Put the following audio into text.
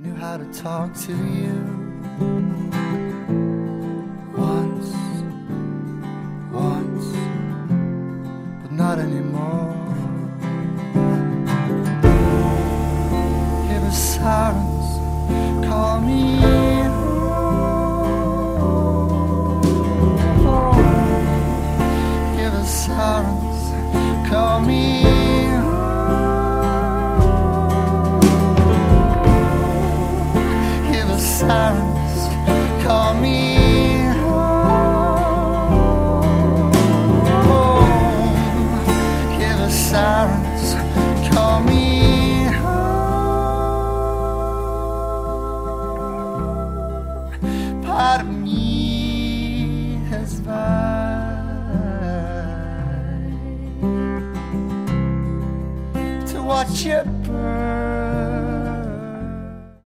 knew how to talk to you once, but not anymore. Hear the sirens call me home. Hear the sirens call me sirens call me home. Hear the sirens call me home. Part of me has vowed to watch you